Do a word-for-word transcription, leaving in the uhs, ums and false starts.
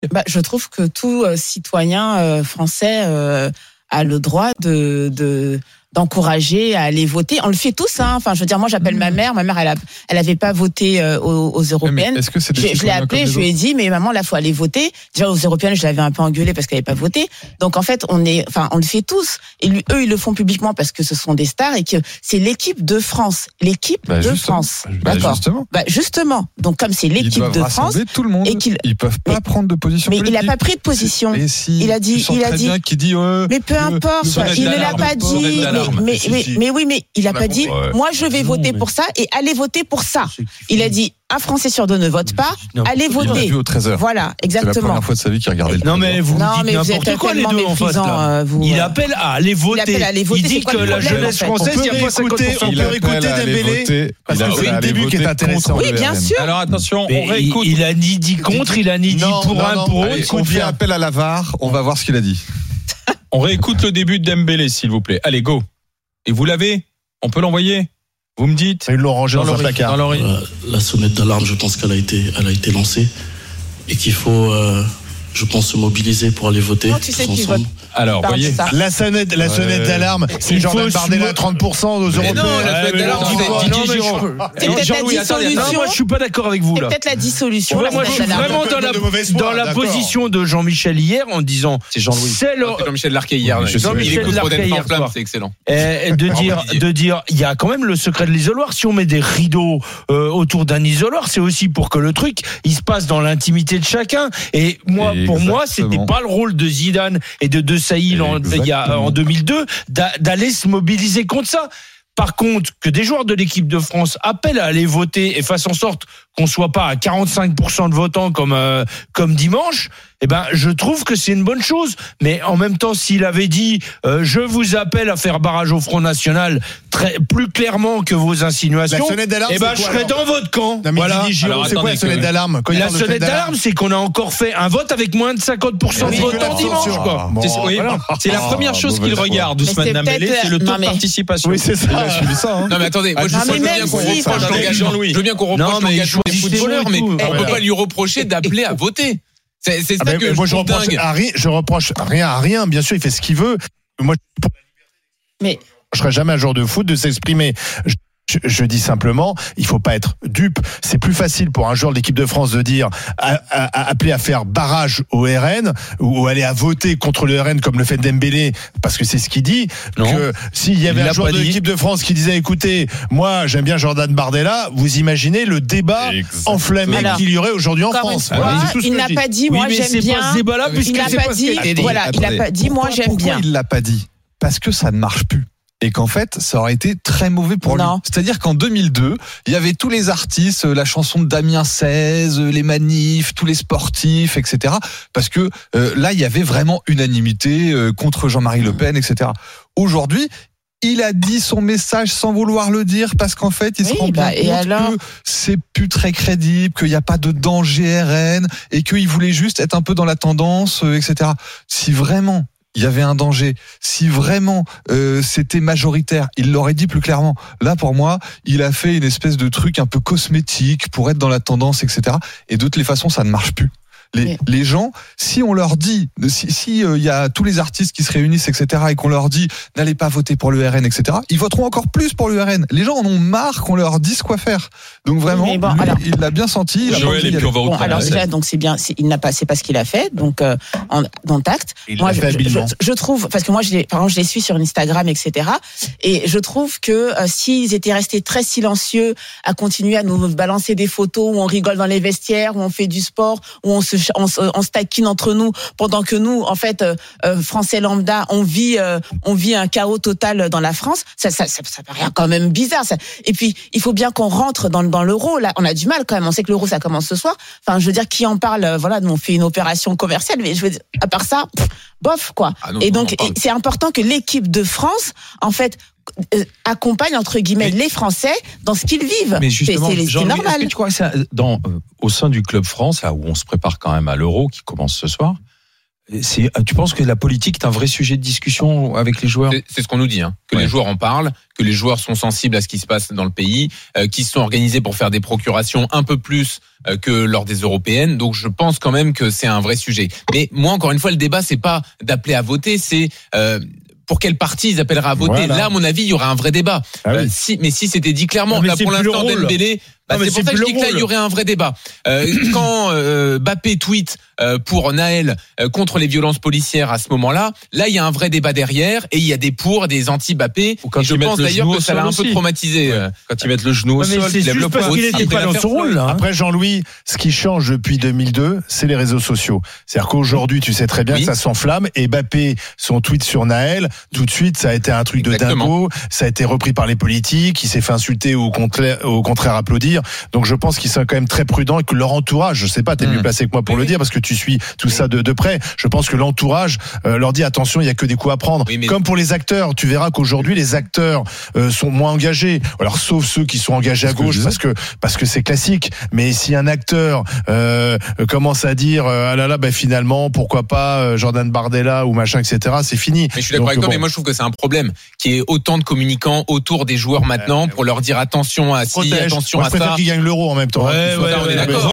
Bah, je trouve que tout euh, citoyen euh, français euh, a le droit de, de d'encourager à aller voter. On le fait tous, hein. Enfin, je veux dire, moi, j'appelle mmh. ma mère. Ma mère, elle a, elle avait pas voté euh, aux, aux européennes. Est-ce que c'est des je, je l'ai appelée, je lui ai dit, mais maman, là, faut aller voter. Déjà, aux européennes, je l'avais un peu engueulée parce qu'elle avait pas voté. Donc, en fait, on est, enfin, on le fait tous. Et lui, eux, ils le font publiquement parce que ce sont des stars et que c'est l'équipe de France. L'équipe bah, de France. Bah, D'accord. Justement. Bah, justement. Donc, comme c'est l'équipe de France. Tout le monde. Et qu'ils, ils peuvent pas mais, prendre de position mais politique. il a pas pris de position. Et si, il a dit, il a dit. Qui dit euh, mais peu importe. Le, il ne l'a pas dit. Mais, mais, mais, mais oui, mais il a pas dit. Ouais. Moi, je vais non, voter mais... pour ça et allez voter pour ça. Il a dit. Un Français sur deux ne vote pas. Non, allez voter. Vu au treize heures. Voilà, exactement. C'est la première fois de sa vie qu'il regardait le Non mais vous non, dites mais n'importe vous quoi les deux en face là. Vous, il appelle à aller voter. Il, appelle à aller voter. Il dit que la jeunesse française, il y a pas cinquante pour cent. On peut réécouter Dembélé parce que c'est le début qui est intéressant. Oui, bien sûr. Alors attention, on réécoute. Il a ni dit contre, il a ni dit pour un, pour autre. On fait appel à la V A R. On va voir ce qu'il a dit. On réécoute le début de Dembélé, s'il vous plaît. Allez, go. Et vous l'avez ? On peut l'envoyer ? Vous me dites ? Ils l'ont rangé dans, dans un placard. Euh, la sonnette d'alarme, je pense qu'elle a été, elle a été lancée et qu'il faut, euh, je pense, se mobiliser pour aller voter. Non, tu sais qui vote. Alors, voyez. La sonnette, la sonnette ouais. d'alarme, c'est Jordan Bardella à trente pour cent aux Européens. Non, la sonnette d'alarme, c'est Didier Giraud. C'est peut-être la dissolution. Moi, je suis pas d'accord avec vous, là. C'est peut-être la dissolution. Ouais, moi, je suis vraiment dans la, dans la position de Jean-Michel hier en disant. C'est Jean-Louis. C'est le... Jean-Michel Larquet hier. Il écoute Rodin en flamme, c'est excellent. De dire, de dire, il y a quand même le secret de l'isoloir. Si on met des rideaux autour d'un isoloir, c'est aussi pour que le truc, il se passe dans l'intimité de chacun. Et moi, pour moi, c'était pas le rôle de Zidane et de De Sailly en il y a en deux mille deux d'aller se mobiliser contre ça. Par contre, que des joueurs de l'équipe de France appellent à aller voter et fassent en sorte qu'on soit pas à quarante-cinq pour cent de votants comme euh, comme dimanche, eh ben je trouve que c'est une bonne chose. Mais en même temps, s'il avait dit euh, je vous appelle à faire barrage au Front National très plus clairement que vos insinuations, eh ben je serais dans votre camp. Non, voilà. Alors, c'est quoi la sonnette d'alarme ? La sonnette d'alarme, c'est qu'on a encore fait un vote avec moins de cinquante pour cent de votants dimanche. Quoi. Bon, c'est, oui, voilà. c'est la première chose qu'il regarde, Ousmane Dembélé, c'est le taux de participation. Oui, c'est ça. Non mais attendez, moi je veux bien qu'on reproche l'engagement. Je veux bien qu'on reproche l'engagement des footballeurs, mais on peut pas lui reprocher d'appeler à voter. C'est, c'est ça ah que moi je, je reproche dingue. à rien, je reproche rien à rien. Bien sûr, il fait ce qu'il veut. Moi, mais je serais jamais un joueur de foot de s'exprimer. Je, je, je dis simplement, il faut pas être dupe. C'est plus facile pour un joueur de l'équipe de France de dire, à, à, à appeler à faire barrage au R N ou, ou aller à voter contre le R N comme le fait Dembélé, parce que c'est ce qu'il dit. Non. Que s'il y avait il un joueur de dit. l'équipe de France qui disait, écoutez, moi j'aime bien Jordan Bardella, vous imaginez le débat Exactement. enflammé Alors, qu'il y aurait aujourd'hui en France. Fois, voilà, il n'a pas dit, moi oui, j'aime bien. Pas ce débat-là, il n'a pas dit, voilà, il n'a pas dit, moi pourquoi, j'aime bien. Il l'a pas dit parce que ça ne marche plus. Et qu'en fait, ça aurait été très mauvais pour non. lui. C'est-à-dire qu'en deux mille deux, il y avait tous les artistes, la chanson de Damien seize, les manifs, tous les sportifs, et cetera. Parce que euh, là, il y avait vraiment unanimité euh, contre Jean-Marie Le Pen, et cetera. Aujourd'hui, il a dit son message sans vouloir le dire parce qu'en fait, il oui, se rend bah, bien compte alors... que c'est plus très crédible, qu'il n'y a pas de danger R N et qu'il voulait juste être un peu dans la tendance, euh, et cetera. Si vraiment il y avait un danger, si vraiment euh, c'était majoritaire, il l'aurait dit plus clairement. Là, pour moi, il a fait une espèce de truc un peu cosmétique pour être dans la tendance, et cetera. Et de toutes les façons, ça ne marche plus. Les, oui. les gens, si on leur dit, si, si euh, y a tous les artistes qui se réunissent, et cetera, et qu'on leur dit n'allez pas voter pour le R N, et cetera, ils voteront encore plus pour le R N. Les gens en ont marre qu'on leur dise quoi faire. Donc vraiment, bon, lui, alors, il l'a bien senti. Il Joël et puis on va bon, alors déjà, donc c'est bien, c'est, il n'a pas, c'est pas ce qu'il a fait, donc euh, en, dans tact. Il moi, l'a je, fait habilement. Je, je trouve, parce que moi, je les, par exemple, je les suis sur Instagram, et cetera. Et je trouve que euh, s'ils étaient restés très silencieux, à continuer à nous balancer des photos où on rigole dans les vestiaires, où on fait du sport, où on se, on, on se taquine entre nous, pendant que nous, en fait, euh, euh, Français lambda, on vit, euh, on vit un chaos total dans la France. Ça, ça, ça, ça paraît quand même bizarre. Ça. Et puis, il faut bien qu'on rentre dans, dans l'euro. Là, on a du mal quand même. On sait que l'euro, ça commence ce soir. Enfin, je veux dire, qui en parle euh, Voilà, nous on fait une opération commerciale, mais je veux dire, à part ça, pff, bof quoi. Ah non, et donc, et c'est important que l'équipe de France, en fait, euh, accompagne entre guillemets mais, les Français dans ce qu'ils vivent. Mais justement, c'est, c'est, c'est normal. Est-ce que tu crois que c'est dans, euh, au sein du club France, là où on se prépare quand même à l'Euro qui commence ce soir, C'est, tu penses que la politique est un vrai sujet de discussion avec les joueurs? C'est, c'est ce qu'on nous dit, hein, que ouais. les joueurs en parlent, que les joueurs sont sensibles à ce qui se passe dans le pays, euh, qui se sont organisés pour faire des procurations un peu plus euh, que lors des européennes. Donc je pense quand même que c'est un vrai sujet. Mais moi, encore une fois, le débat, c'est pas d'appeler à voter, c'est euh, pour quel parti ils appelleraient à voter. Voilà. Là, à mon avis, il y aurait un vrai débat. Ah oui. euh, si, mais si c'était dit clairement, non, là pour l'instant, Dembélé. Bah, non, c'est pour ça que je dis que là, il y aurait un vrai débat. Euh, quand euh, Mbappé tweet euh, pour Naël euh, contre les violences policières à ce moment-là, là, il y a un vrai débat derrière et il y a des pour, des anti-Mbappé. Et je pense d'ailleurs que ça l'a un peu traumatisé. Ouais. Quand ils mettent le genou au sol, il lève le poing. Il était pas dans son rôle. Là, hein. Après, Jean-Louis, ce qui change depuis deux mille deux, c'est les réseaux sociaux. C'est-à-dire qu'aujourd'hui, tu sais très bien oui. que ça s'enflamme et Mbappé, son tweet sur Naël, tout de suite, ça a été un truc Exactement. de dingo. Ça a été repris par les politiques. Il s'est fait insulter ou au contraire, au contraire applaudir. Donc je pense qu'ils sont quand même très prudents et que leur entourage, je sais pas, t'es mmh. mieux placé que moi pour oui. le dire parce que tu suis tout oui. ça de, de près. Je pense que l'entourage euh, leur dit attention, il y a que des coups à prendre. Oui, mais... Comme pour les acteurs, tu verras qu'aujourd'hui les acteurs euh, sont moins engagés. Alors sauf ceux qui sont engagés à gauche parce que parce que c'est classique. Mais si un acteur euh, commence à dire euh, ah là là, ben finalement pourquoi pas euh, Jordan Bardella ou machin et cetera, c'est fini. Mais je suis d'accord Donc, avec toi, bon. mais moi je trouve que c'est un problème qu'il y ait autant de communicants autour des joueurs maintenant pour leur dire attention à ci, attention moi, à ça. Qui gagne l'euro en même temps. Ouais, ouais, on est d'accord.